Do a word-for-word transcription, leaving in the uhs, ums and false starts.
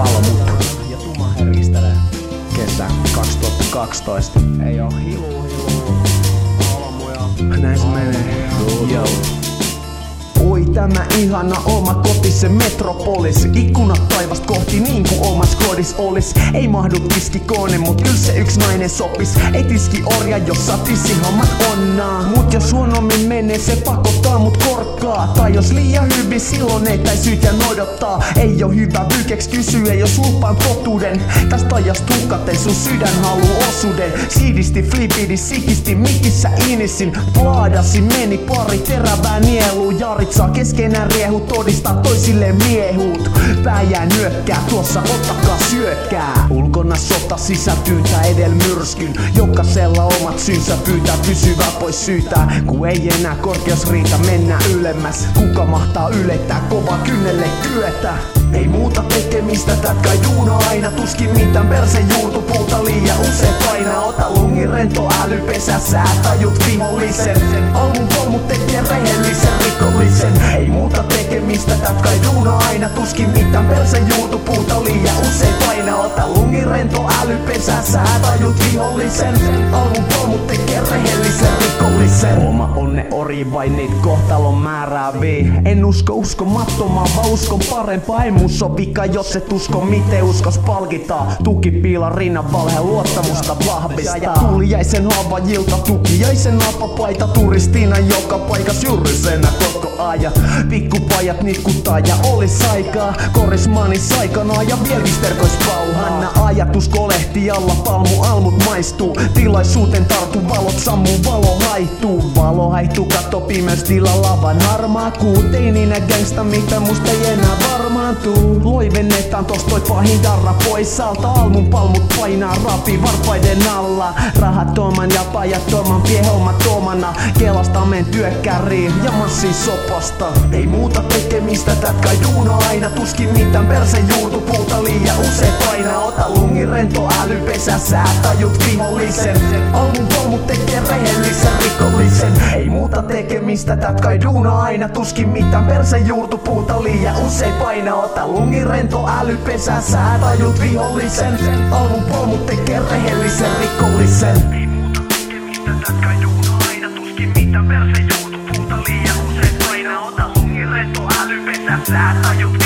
valmut ja Tuma herkistelee. Kesä kaksituhattakaksitoista. Ei oo hilu hilu almuja. Näin se menee. Joo. Oi tämä ihana oma koti, se metropolis. Ikkunat taivasta kohti niin kuin omas kodis olis. Ei mahdu tiskikoone, mut kyl se yks nainen sopis. Ei tiski orja, jos satisi hommat onnaa. Mut jos huonommin menee, se pakottaa mut korkkaa. Tai jos liian hyvin, silloin ei tai syytä odottaa. Ei oo hyvä vykeks kysyä, jos lupaan totuuden. Tästä ajasta hukaten sun sydän haluu osuuden. Siidisti, flipidi, sikisti, mikissä inisin. Plaadasi meni pari terävää nielu. Jarit saa keskenään riehu todistaa toisille miehuut. Pää jää nyökkää, tuossa ottakaa syökkää. Ulkona sota sisätyyntää edel myrskyn. Jokaisella omat syynsä pyytää pysyvää pois syytää. Ku ei enää korkeus riitä, mennään ylemmäs. Kuka mahtaa ylettää, kova kynnelle kyetä. Ei muuta tekemistä, tätkai duuna aina. Tuskin mitään perse juurtu puuta liian usein painaa. Ota lungin rento älypesä, sä tajut vihollisen. Almun kolmut tekee rehellisen rikollisen. Ei muuta tekemistä, tätkai duuna aina. Tuskin mitään perse juurtu puuta liian usein painaa. Ota lungin rento älypesä, sä tajut vihollisen. Almun kolmut tekee rehellisen rikollisen. Oma onne ori vain niit kohtalon määräävii. En usko uskomattomaan, vaan uskon parempaa. Ei mus on vika, jos et usko miten uskos palkitaan. Tukipiila rinnan valhe luottamusta vahvistaa. Tuliaisen haavajilta tukiaisen napapaita. Turistina joka paikas jyrrysenä koko ajan. Pikkupajat nitkuttaa ja olis aikaa. Korismani saikanaa ja vielmisterkois pauhanna. Ajatus kolehti alla, palmu almut maistuu. Tilaisuuteen tartu, valot sammuu, valo haihtuu. Valo haihtuu, katto pimeys tila lavan harmaa kuu. Teininä gangsta, mitä musta ei enää varmaantuu. Loivennetaan tosta toi pahin darra pois alta. Almun palmut painaa rapi varpaiden alla. Rahattoman ja pajattoman piehommat omana. Kelasta men työkkäriin ja massi sopasta. Ei muuta tekemistä, tätkai duuna aina. Tuskin mitään perse juurtu puuta liian usein painaa. Ota lungin rento älypesä, sä tajut vihollisen. Almun kolmut tekee rehellisen rikollisen. Ei muuta tekemistä, tätkai duuna aina. Tuskin mitään perse juurtu puuta liian usein painaa. Ota lungin rento älypesä, sä tajut vihollisen. Almun kolmut tekee rehellisen rikollisen. Ei muuta tekemistä, tätkai duuna aina. Tuskin mitään perse juurtu puuta liian usein painaa. Ota lungin rento älypesä, sä tajut